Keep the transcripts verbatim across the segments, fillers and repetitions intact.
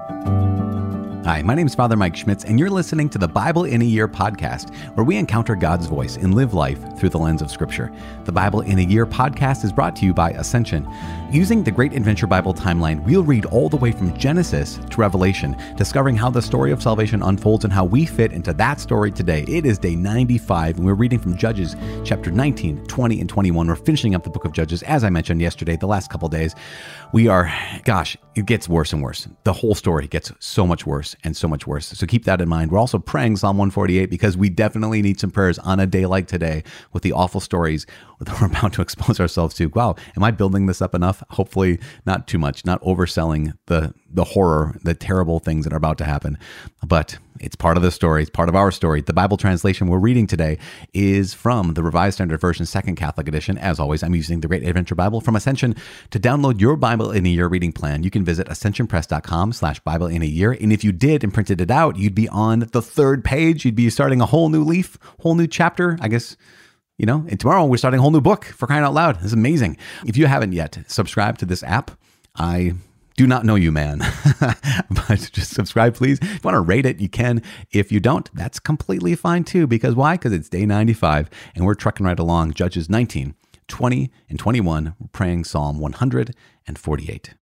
Hi, my name is Father Mike Schmitz, and you're listening to the Bible in a Year podcast, where we encounter God's voice and live life through the lens of Scripture. The Bible in a Year podcast is brought to you by Ascension. Using the Great Adventure Bible timeline, we'll read all the way from Genesis to Revelation, discovering how the story of salvation unfolds and how we fit into that story today. It is day ninety-five, and we're reading from Judges chapter nineteen, twenty, and twenty-one. We're finishing up the book of Judges, as I mentioned yesterday, the last couple days. We are, gosh, it gets worse and worse. The whole story gets so much worse and so much worse. So keep that in mind. We're also praying Psalm one forty-eight because we definitely need some prayers on a day like today with the awful stories that we're about to expose ourselves to. Wow, am I building this up enough? Hopefully not too much, not overselling the the horror, the terrible things that are about to happen. But it's part of the story. It's part of our story. The Bible translation we're reading today is from the Revised Standard Version, Second Catholic Edition. As always, I'm using the Great Adventure Bible from Ascension. To download your Bible in a Year reading plan, you can visit ascensionpress.com slash Bible in a Year. And if you did and printed it out, you'd be on the third page. You'd be starting a whole new leaf, whole new chapter, I guess. You know, and tomorrow we're starting a whole new book, for crying out loud. This is amazing. If you haven't yet subscribed to this app, I do not know you, man. But just subscribe, please. If you want to rate it, you can. If you don't, that's completely fine too. Because why? Because it's day ninety-five and we're trucking right along. Judges nineteen, twenty, and twenty-one. We're praying Psalm one forty-eight.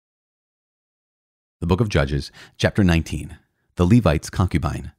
The book of Judges, chapter nineteen, the Levite's concubine.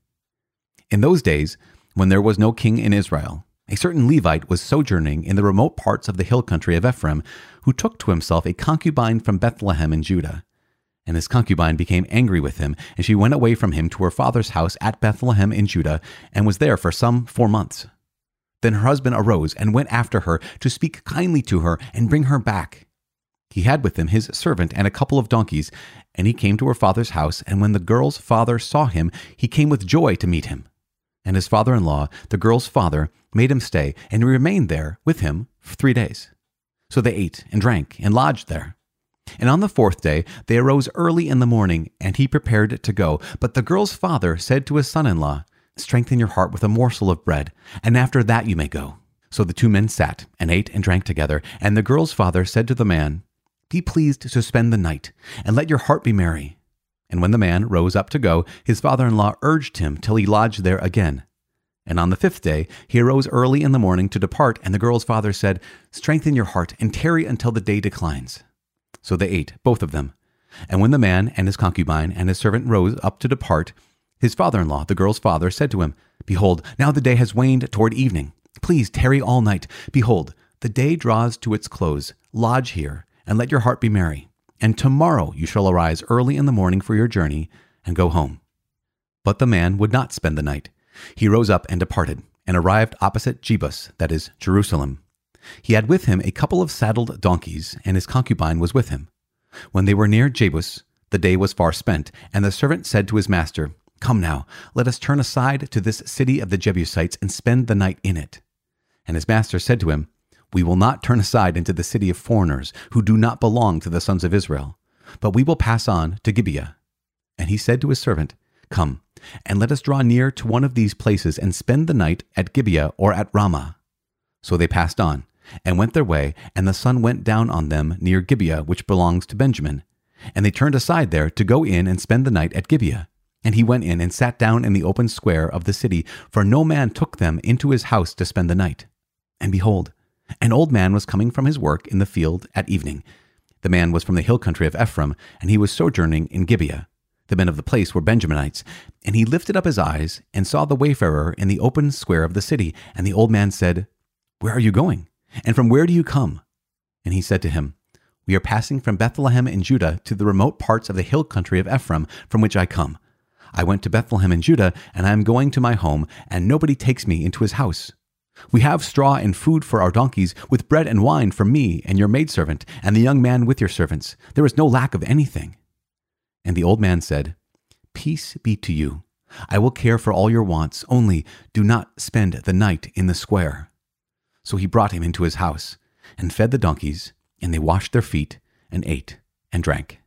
In those days, when there was no king in Israel, a certain Levite was sojourning in the remote parts of the hill country of Ephraim, who took to himself a concubine from Bethlehem in Judah. And his concubine became angry with him, and she went away from him to her father's house at Bethlehem in Judah, and was there for some four months. Then her husband arose and went after her to speak kindly to her and bring her back. He had with him his servant and a couple of donkeys, and he came to her father's house, and when the girl's father saw him, he came with joy to meet him. And his father-in-law, the girl's father, made him stay, and he remained there with him for three days. So they ate and drank and lodged there. And on the fourth day they arose early in the morning, and he prepared to go. But the girl's father said to his son-in-law, "Strengthen your heart with a morsel of bread, and after that you may go." So the two men sat and ate and drank together. And the girl's father said to the man, "Be pleased to spend the night, and let your heart be merry." And when the man rose up to go, his father-in-law urged him till he lodged there again. And on the fifth day he arose early in the morning to depart, and the girl's father said, "Strengthen your heart, and tarry until the day declines." So they ate, both of them. And when the man and his concubine and his servant rose up to depart, his father-in-law, the girl's father, said to him, "Behold, now the day has waned toward evening. Please tarry all night. Behold, the day draws to its close. Lodge here, and let your heart be merry. And tomorrow you shall arise early in the morning for your journey, and go home." But the man would not spend the night. He rose up and departed, and arrived opposite Jebus, that is, Jerusalem. He had with him a couple of saddled donkeys, and his concubine was with him. When they were near Jebus, the day was far spent, and the servant said to his master, "Come now, let us turn aside to this city of the Jebusites, and spend the night in it." And his master said to him, "We will not turn aside into the city of foreigners, who do not belong to the sons of Israel, but we will pass on to Gibeah." And he said to his servant, "Come, and let us draw near to one of these places, and spend the night at Gibeah or at Ramah." So they passed on, and went their way, and the sun went down on them near Gibeah, which belongs to Benjamin. And they turned aside there to go in and spend the night at Gibeah. And he went in and sat down in the open square of the city, for no man took them into his house to spend the night. And behold, an old man was coming from his work in the field at evening. The man was from the hill country of Ephraim, and he was sojourning in Gibeah. The men of the place were Benjaminites. And he lifted up his eyes and saw the wayfarer in the open square of the city. And the old man said, "Where are you going? And from where do you come?" And he said to him, "We are passing from Bethlehem in Judah to the remote parts of the hill country of Ephraim, from which I come. I went to Bethlehem in Judah, and I am going to my home, and nobody takes me into his house. We have straw and food for our donkeys, with bread and wine for me and your maidservant, and the young man with your servants. There is no lack of anything." And the old man said, "Peace be to you. I will care for all your wants, only do not spend the night in the square." So he brought him into his house, and fed the donkeys, and they washed their feet, and ate and drank.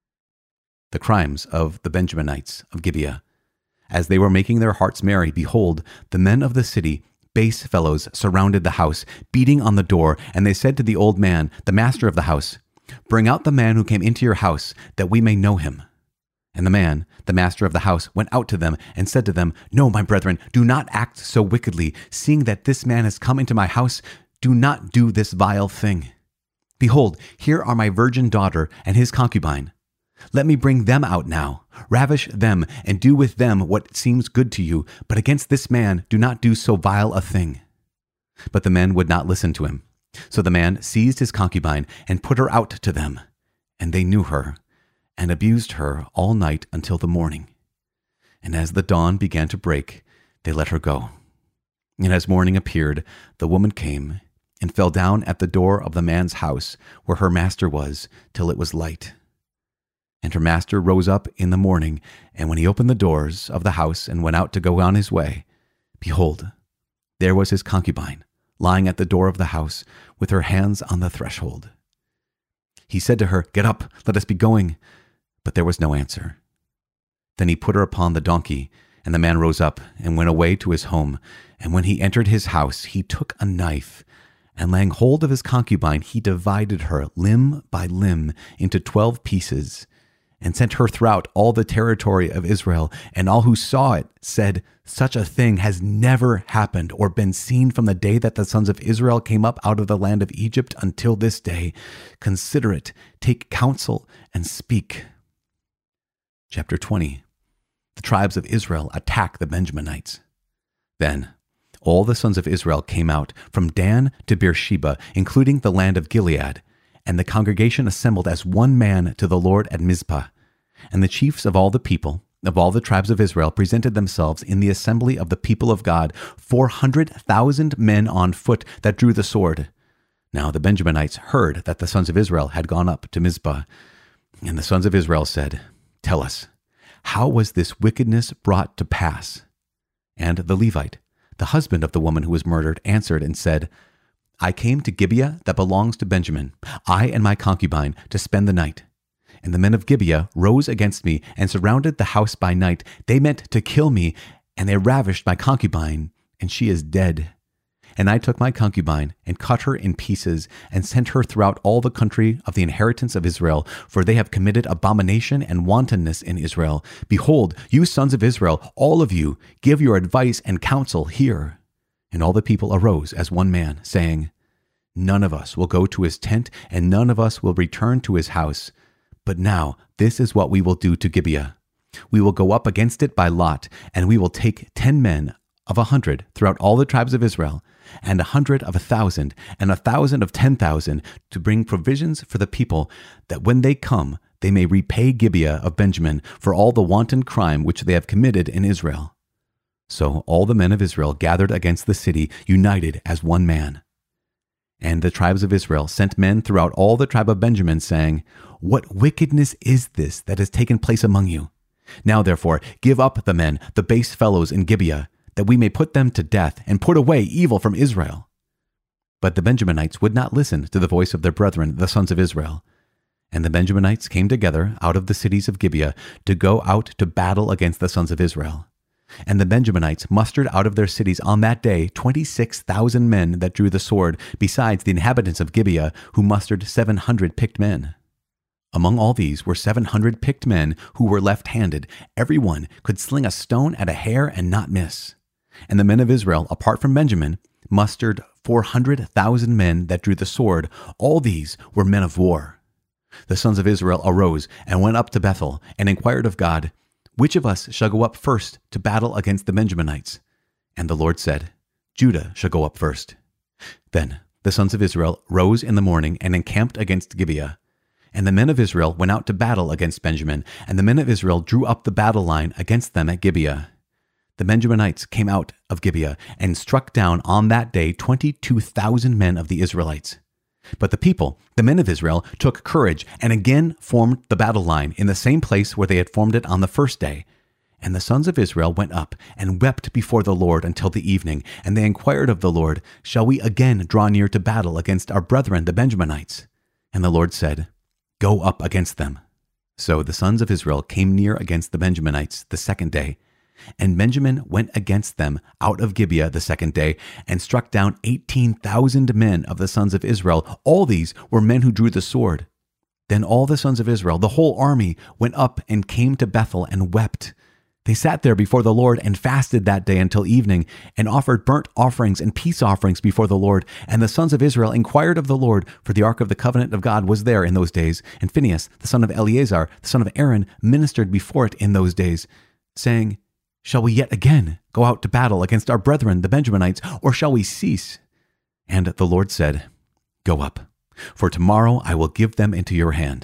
The crimes of the Benjaminites of Gibeah. As they were making their hearts merry, behold, the men of the city, base fellows, surrounded the house, beating on the door, and they said to the old man, the master of the house, "Bring out the man who came into your house, that we may know him." And the man, the master of the house, went out to them and said to them, No, my brethren, do not act so wickedly. Seeing that this man has come into my house, do not do this vile thing. Behold, here are my virgin daughter and his concubine. Let me bring them out now. Ravish them and do with them what seems good to you. But against this man, do not do so vile a thing. But the men would not listen to him. So the man seized his concubine and put her out to them. And they knew her, and abused her all night until the morning. And as the dawn began to break, they let her go. And as morning appeared, the woman came and fell down at the door of the man's house where her master was, till it was light. And her master rose up in the morning, and when he opened the doors of the house and went out to go on his way, behold, there was his concubine, lying at the door of the house, with her hands on the threshold. He said to her, Get up, let us be going. But there was no answer. Then he put her upon the donkey, and the man rose up and went away to his home. And when he entered his house, he took a knife, and laying hold of his concubine, he divided her limb by limb into twelve pieces, and sent her throughout all the territory of Israel. And all who saw it said, Such a thing has never happened or been seen from the day that the sons of Israel came up out of the land of Egypt until this day. Consider it, take counsel, and speak. Chapter twenty. The tribes of Israel attack the Benjaminites. Then all the sons of Israel came out from Dan to Beersheba, including the land of Gilead. And the congregation assembled as one man to the Lord at Mizpah. And the chiefs of all the people, of all the tribes of Israel, presented themselves in the assembly of the people of God, four hundred thousand men on foot that drew the sword. Now the Benjaminites heard that the sons of Israel had gone up to Mizpah. And the sons of Israel said, Tell us, how was this wickedness brought to pass? And the Levite, the husband of the woman who was murdered, answered and said, I came to Gibeah that belongs to Benjamin, I and my concubine, to spend the night. And the men of Gibeah rose against me and surrounded the house by night. They meant to kill me, and they ravished my concubine, and she is dead. And I took my concubine and cut her in pieces and sent her throughout all the country of the inheritance of Israel, for they have committed abomination and wantonness in Israel. Behold, you sons of Israel, all of you, give your advice and counsel here. And all the people arose as one man, saying, None of us will go to his tent, and none of us will return to his house. But now this is what we will do to Gibeah. We will go up against it by lot, and we will take ten men of a hundred throughout all the tribes of Israel, and a hundred of a thousand, and a thousand of ten thousand, to bring provisions for the people, that when they come, they may repay Gibeah of Benjamin for all the wanton crime which they have committed in Israel. So all the men of Israel gathered against the city, united as one man. And the tribes of Israel sent men throughout all the tribe of Benjamin, saying, What wickedness is this that has taken place among you? Now therefore give up the men, the base fellows in Gibeah, that we may put them to death and put away evil from Israel. But the Benjaminites would not listen to the voice of their brethren, the sons of Israel. And the Benjaminites came together out of the cities of Gibeah to go out to battle against the sons of Israel. And the Benjaminites mustered out of their cities on that day twenty-six thousand men that drew the sword, besides the inhabitants of Gibeah, who mustered seven hundred picked men. Among all these were seven hundred picked men who were left-handed. Every one could sling a stone at a hair and not miss. And the men of Israel, apart from Benjamin, mustered four hundred thousand men that drew the sword. All these were men of war. The sons of Israel arose and went up to Bethel and inquired of God, Which of us shall go up first to battle against the Benjaminites? And the Lord said, Judah shall go up first. Then the sons of Israel rose in the morning and encamped against Gibeah. And the men of Israel went out to battle against Benjamin, and the men of Israel drew up the battle line against them at Gibeah. The Benjaminites came out of Gibeah and struck down on that day twenty-two thousand men of the Israelites. But the people, the men of Israel, took courage and again formed the battle line in the same place where they had formed it on the first day. And the sons of Israel went up and wept before the Lord until the evening, and they inquired of the Lord, Shall we again draw near to battle against our brethren the Benjaminites? And the Lord said, Go up against them. So the sons of Israel came near against the Benjaminites the second day. And Benjamin went against them out of Gibeah the second day, and struck down eighteen thousand men of the sons of Israel. All these were men who drew the sword. Then all the sons of Israel, the whole army, went up and came to Bethel and wept. They sat there before the Lord and fasted that day until evening, and offered burnt offerings and peace offerings before the Lord. And the sons of Israel inquired of the Lord, for the ark of the covenant of God was there in those days. And Phinehas, the son of Eleazar, the son of Aaron, ministered before it in those days, saying, Shall we yet again go out to battle against our brethren, the Benjaminites, or shall we cease? And the Lord said, Go up, for tomorrow I will give them into your hand.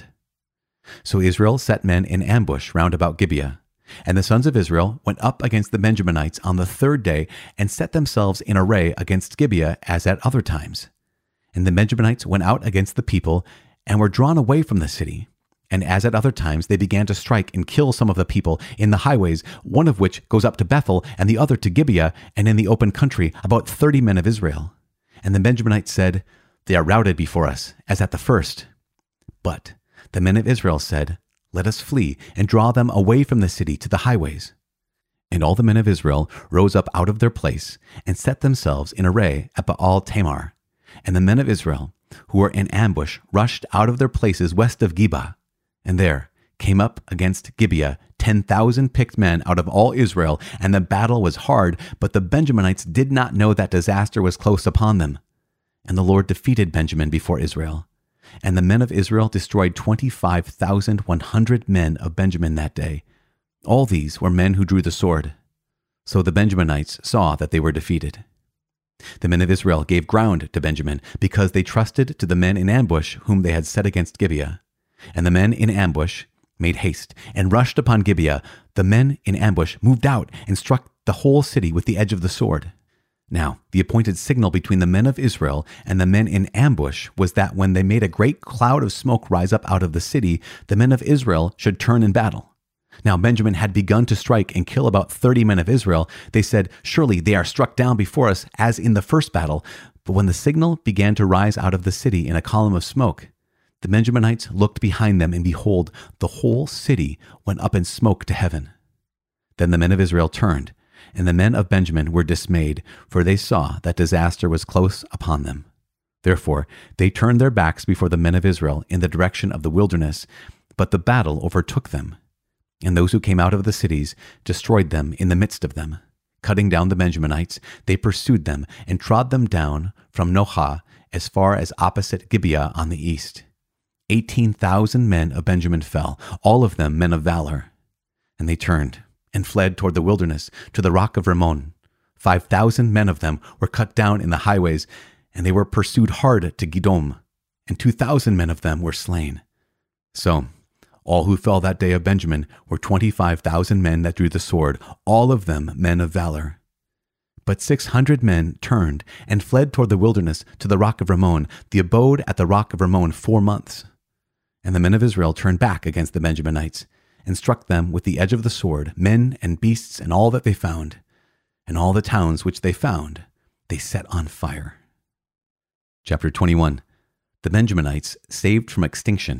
So Israel set men in ambush round about Gibeah. And the sons of Israel went up against the Benjaminites on the third day and set themselves in array against Gibeah as at other times. And the Benjaminites went out against the people and were drawn away from the city. And as at other times, they began to strike and kill some of the people in the highways, one of which goes up to Bethel and the other to Gibeah, and in the open country, about thirty men of Israel. And the Benjaminites said, They are routed before us, as at the first. But the men of Israel said, Let us flee and draw them away from the city to the highways. And all the men of Israel rose up out of their place and set themselves in array at Baal Tamar. And the men of Israel, who were in ambush, rushed out of their places west of Geba. And there came up against Gibeah ten thousand picked men out of all Israel, and the battle was hard, but the Benjaminites did not know that disaster was close upon them. And the Lord defeated Benjamin before Israel. And the men of Israel destroyed twenty-five thousand one hundred men of Benjamin that day. All these were men who drew the sword. So the Benjaminites saw that they were defeated. The men of Israel gave ground to Benjamin, because they trusted to the men in ambush whom they had set against Gibeah. And the men in ambush made haste and rushed upon Gibeah. The men in ambush moved out and struck the whole city with the edge of the sword. Now, the appointed signal between the men of Israel and the men in ambush was that when they made a great cloud of smoke rise up out of the city, the men of Israel should turn in battle. Now Benjamin had begun to strike and kill about thirty men of Israel. They said, Surely they are struck down before us, as in the first battle. But when the signal began to rise out of the city in a column of smoke, the Benjaminites looked behind them, and behold, the whole city went up in smoke to heaven. Then the men of Israel turned, and the men of Benjamin were dismayed, for they saw that disaster was close upon them. Therefore they turned their backs before the men of Israel in the direction of the wilderness, but the battle overtook them. And those who came out of the cities destroyed them in the midst of them. Cutting down the Benjaminites, they pursued them and trod them down from Nohah as far as opposite Gibeah on the east. Eighteen thousand men of Benjamin fell, all of them men of valor. And they turned and fled toward the wilderness, to the rock of Rimmon. Five thousand men of them were cut down in the highways, and they were pursued hard to Gidom, and two thousand men of them were slain. So all who fell that day of Benjamin were twenty-five thousand men that drew the sword, all of them men of valor. But six hundred men turned and fled toward the wilderness, to the rock of Rimmon, the abode at the rock of Rimmon four months. And the men of Israel turned back against the Benjaminites, and struck them with the edge of the sword, men and beasts and all that they found. And all the towns which they found, they set on fire. Chapter twenty-one. The Benjaminites saved from extinction.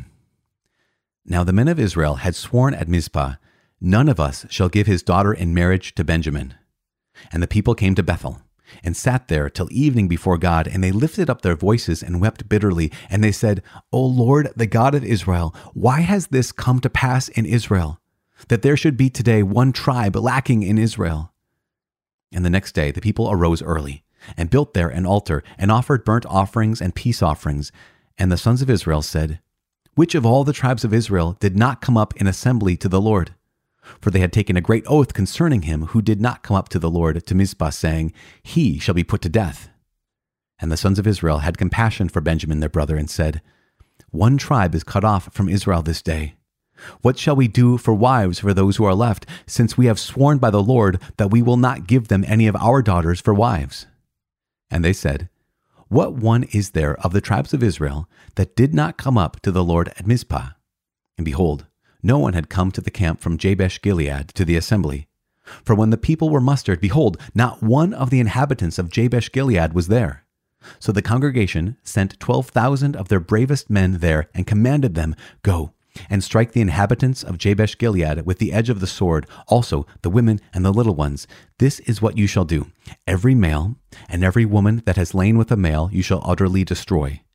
Now the men of Israel had sworn at Mizpah, None of us shall give his daughter in marriage to Benjamin. And the people came to Bethel, and sat there till evening before God, and they lifted up their voices and wept bitterly. And they said, O Lord, the God of Israel, why has this come to pass in Israel, that there should be today one tribe lacking in Israel? And the next day the people arose early, and built there an altar, and offered burnt offerings and peace offerings. And the sons of Israel said, Which of all the tribes of Israel did not come up in assembly to the Lord? For they had taken a great oath concerning him who did not come up to the Lord to Mizpah, saying, He shall be put to death. And the sons of Israel had compassion for Benjamin their brother, and said, One tribe is cut off from Israel this day. What shall we do for wives for those who are left, since we have sworn by the Lord that we will not give them any of our daughters for wives? And they said, What one is there of the tribes of Israel that did not come up to the Lord at Mizpah? And behold, no one had come to the camp from Jabesh Gilead to the assembly. For when the people were mustered, behold, not one of the inhabitants of Jabesh Gilead was there. So the congregation sent twelve thousand of their bravest men there, and commanded them, Go, and strike the inhabitants of Jabesh Gilead with the edge of the sword, also the women and the little ones. This is what you shall do. Every male and every woman that has lain with a male you shall utterly destroy.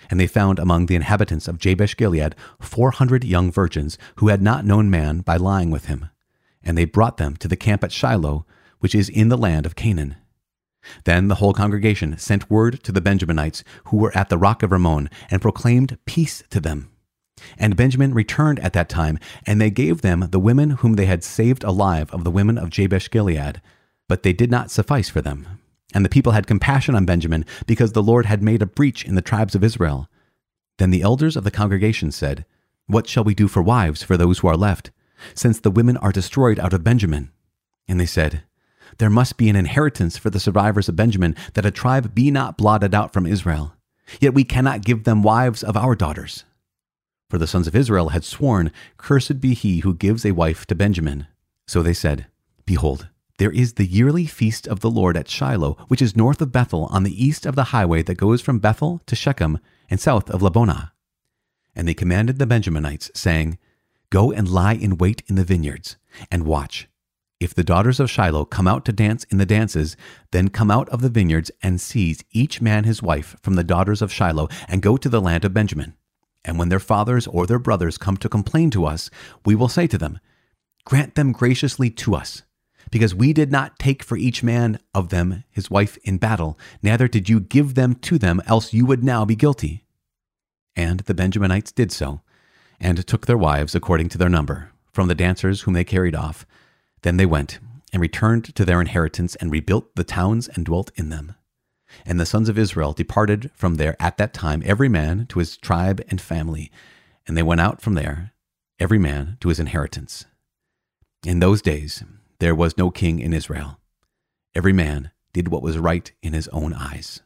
And they found among the inhabitants of Jabesh Gilead four hundred young virgins who had not known man by lying with him. And they brought them to the camp at Shiloh, which is in the land of Canaan. Then the whole congregation sent word to the Benjaminites who were at the rock of Rimmon, and proclaimed peace to them. And Benjamin returned at that time, and they gave them the women whom they had saved alive of the women of Jabesh Gilead. But they did not suffice for them. And the people had compassion on Benjamin, because the Lord had made a breach in the tribes of Israel. Then the elders of the congregation said, "What shall we do for wives for those who are left, since the women are destroyed out of Benjamin?" And they said, "There must be an inheritance for the survivors of Benjamin, that a tribe be not blotted out from Israel. Yet we cannot give them wives of our daughters." For the sons of Israel had sworn, "Cursed be he who gives a wife to Benjamin." So they said, "Behold, there is the yearly feast of the Lord at Shiloh, which is north of Bethel, on the east of the highway that goes from Bethel to Shechem, and south of Lebonah." And they commanded the Benjaminites, saying, "Go and lie in wait in the vineyards, and watch. If the daughters of Shiloh come out to dance in the dances, then come out of the vineyards and seize each man his wife from the daughters of Shiloh, and go to the land of Benjamin. And when their fathers or their brothers come to complain to us, we will say to them, Grant them graciously to us, because we did not take for each man of them his wife in battle, neither did you give them to them, else you would now be guilty." And the Benjaminites did so, and took their wives according to their number, from the dancers whom they carried off. Then they went, and returned to their inheritance, and rebuilt the towns, and dwelt in them. And the sons of Israel departed from there at that time, every man to his tribe and family, and they went out from there, every man to his inheritance. In those days there was no king in Israel. Every man did what was right in his own eyes.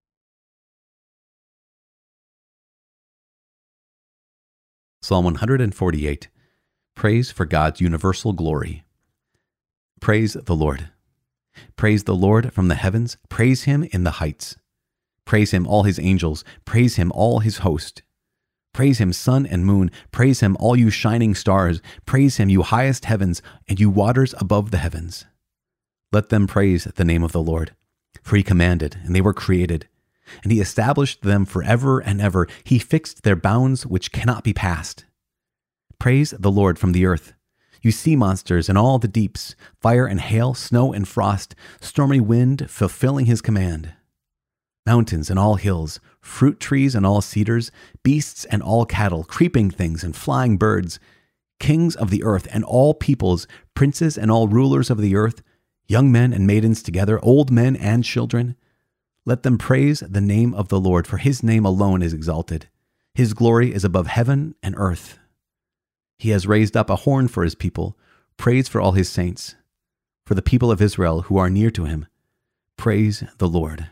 Psalm one hundred forty-eight. Praise for God's universal glory. Praise the Lord. Praise the Lord from the heavens. Praise him in the heights. Praise him, all his angels. Praise him, all his host. Praise him, sun and moon. Praise him, all you shining stars. Praise him, you highest heavens, and you waters above the heavens. Let them praise the name of the Lord. For he commanded, and they were created. And he established them forever and ever. He fixed their bounds which cannot be passed. Praise the Lord from the earth, you sea monsters and all the deeps, fire and hail, snow and frost, stormy wind fulfilling his command. Mountains and all hills, fruit trees and all cedars, beasts and all cattle, creeping things and flying birds, kings of the earth and all peoples, princes and all rulers of the earth, young men and maidens together, old men and children. Let them praise the name of the Lord, for his name alone is exalted. His glory is above heaven and earth. He has raised up a horn for his people, praise for all his saints, for the people of Israel who are near to him. Praise the Lord.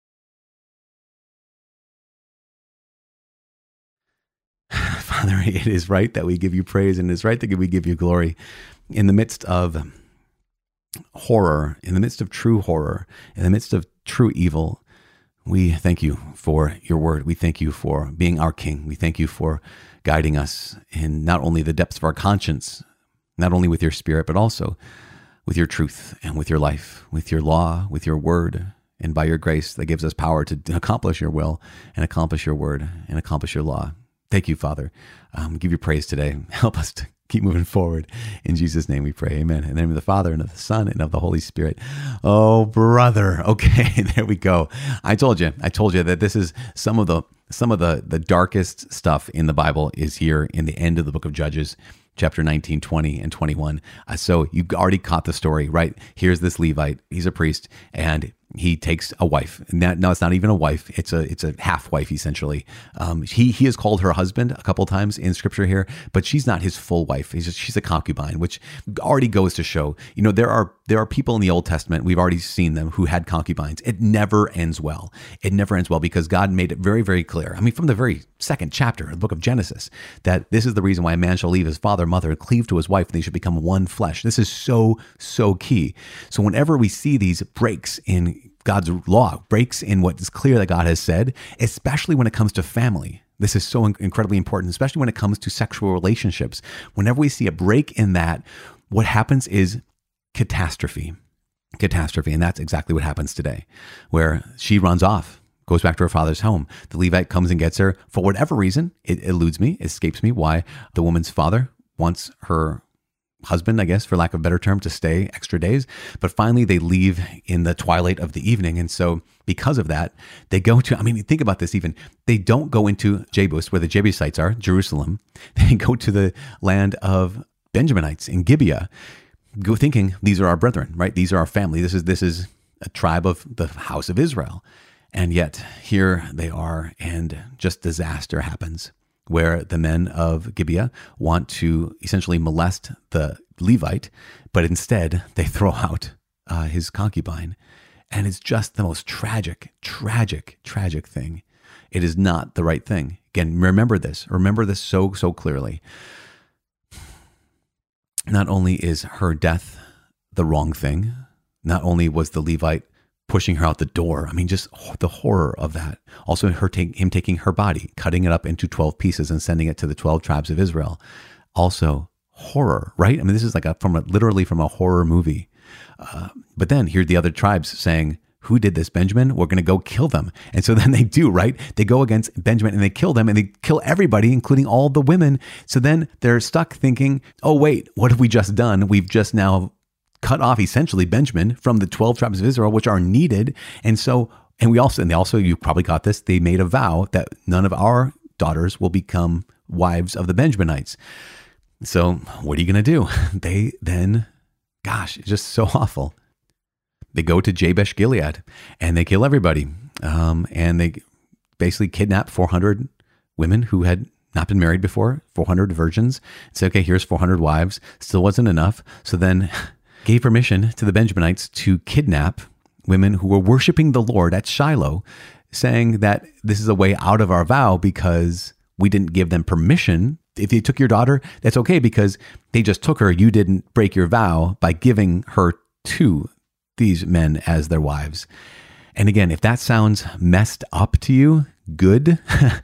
Father, it is right that we give you praise, and it is right that we give you glory in the midst of horror, in the midst of true horror, in the midst of true evil. We thank you for your word. We thank you for being our King. We thank you for guiding us in not only the depths of our conscience, not only with your spirit, but also with your truth and with your life, with your law, with your word, and by your grace that gives us power to accomplish your will and accomplish your word and accomplish your law. Thank you, Father. Um, give you praise today. Help us to keep moving forward. In Jesus' name we pray. Amen. In the name of the Father, and of the Son, and of the Holy Spirit. Oh, brother. Okay, there we go. I told you. I told you that this is some of the some of the, the darkest stuff in the Bible is here in the end of the book of Judges, chapter nineteen, twenty, and twenty-one. Uh, so you already caught the story, right? Here's this Levite. He's a priest, and he takes a wife. Now, no, it's not even a wife. It's a it's a half wife, essentially. Um, he he has called her husband a couple times in scripture here, but she's not his full wife. He's just, she's a concubine, which already goes to show, you know, there are there are people in the Old Testament, we've already seen them, who had concubines. It never ends well. It never ends well because God made it very, very clear. I mean, from the very second chapter of the book of Genesis, that this is the reason why a man shall leave his father and mother and cleave to his wife, and they should become one flesh. This is so, so key. So whenever we see these breaks in God's law, breaks in what is clear that God has said, especially when it comes to family. This is so incredibly important, especially when it comes to sexual relationships. Whenever we see a break in that, what happens is catastrophe. Catastrophe. And that's exactly what happens today, where she runs off, goes back to her father's home. The Levite comes and gets her. For whatever reason, it eludes me, escapes me why the woman's father wants her husband, I guess, for lack of a better term, to stay extra days. But finally, they leave in the twilight of the evening. And so because of that, they go to, I mean, think about this even. They don't go into Jebus, where the Jebusites are, Jerusalem. They go to the land of Benjaminites in Gibeah, go thinking these are our brethren, right? These are our family. This is this is a tribe of the house of Israel. And yet here they are, and just disaster happens, where the men of Gibeah want to essentially molest the Levite, but instead they throw out uh, his concubine. And it's just the most tragic, tragic, tragic thing. It is not the right thing. Again, remember this. Remember this so, so clearly. Not only is her death the wrong thing, not only was the Levite pushing her out the door, I mean, just the horror of that. Also, her take, him taking her body, cutting it up into twelve pieces and sending it to the twelve tribes of Israel. Also, horror, right? I mean, this is like a, from a, literally from a horror movie. Uh, but then here are the other tribes saying, who did this, Benjamin? We're going to go kill them. And so then they do, right? They go against Benjamin and they kill them, and they kill everybody, including all the women. So then they're stuck thinking, oh, wait, what have we just done? We've just now cut off essentially Benjamin from the twelve tribes of Israel, which are needed. And so, and we also, and they also, you probably got this, they made a vow that none of our daughters will become wives of the Benjaminites. So what are you going to do? They then, gosh, it's just so awful. They go to Jabesh Gilead and they kill everybody. Um, and they basically kidnap four hundred women who had not been married before, four hundred virgins. Say, okay, here's four hundred wives. Still wasn't enough. So then gave permission to the Benjaminites to kidnap women who were worshiping the Lord at Shiloh, saying that this is a way out of our vow because we didn't give them permission. If they took your daughter, that's okay because they just took her. You didn't break your vow by giving her to these men as their wives. And again, if that sounds messed up to you, good,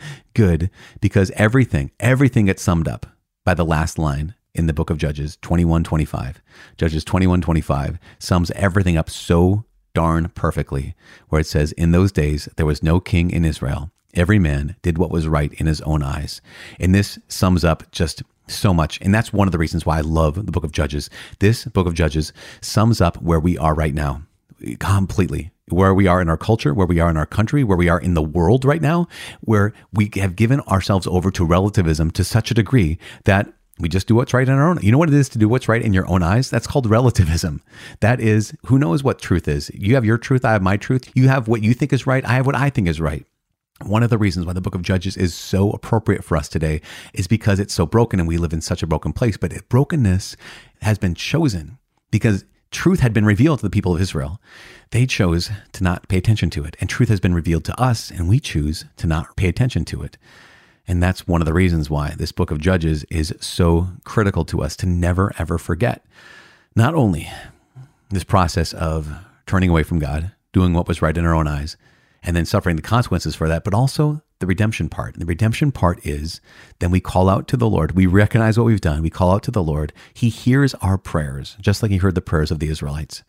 good, because everything, everything gets summed up by the last line in the book of Judges twenty-one twenty-five. Judges twenty-one twenty-five sums everything up so darn perfectly, where it says, in those days, there was no king in Israel. Every man did what was right in his own eyes. And this sums up just so much. And that's one of the reasons why I love the book of Judges. This book of Judges sums up where we are right now completely, where we are in our culture, where we are in our country, where we are in the world right now, where we have given ourselves over to relativism to such a degree that we just do what's right in our own. You know what it is to do what's right in your own eyes? That's called relativism. That is, who knows what truth is? You have your truth. I have my truth. You have what you think is right. I have what I think is right. One of the reasons why the book of Judges is so appropriate for us today is because it's so broken and we live in such a broken place. But brokenness has been chosen because truth had been revealed to the people of Israel. They chose to not pay attention to it. And truth has been revealed to us, and we choose to not pay attention to it. And that's one of the reasons why this book of Judges is so critical to us to never, ever forget. Not only this process of turning away from God, doing what was right in our own eyes, and then suffering the consequences for that, but also the redemption part. And the redemption part is then we call out to the Lord. We recognize what we've done. We call out to the Lord. He hears our prayers, just like he heard the prayers of the Israelites.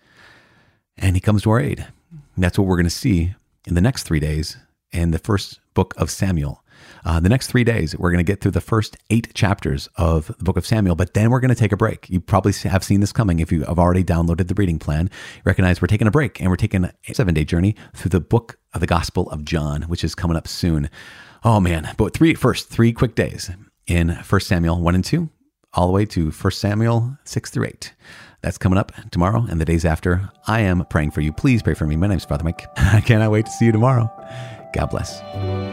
And he comes to our aid. And that's what we're going to see in the next three days in the first book of Samuel. Uh, the next three days, we're going to get through the first eight chapters of the book of Samuel, but then we're going to take a break. You probably have seen this coming if you have already downloaded the reading plan. Recognize we're taking a break, and we're taking a seven-day journey through the book of the Gospel of John, which is coming up soon. Oh, man. But three first, three quick days in First Samuel one and two, all the way to First Samuel six through eight. That's coming up tomorrow and the days after. I am praying for you. Please pray for me. My name is Father Mike. I cannot wait to see you tomorrow. God bless.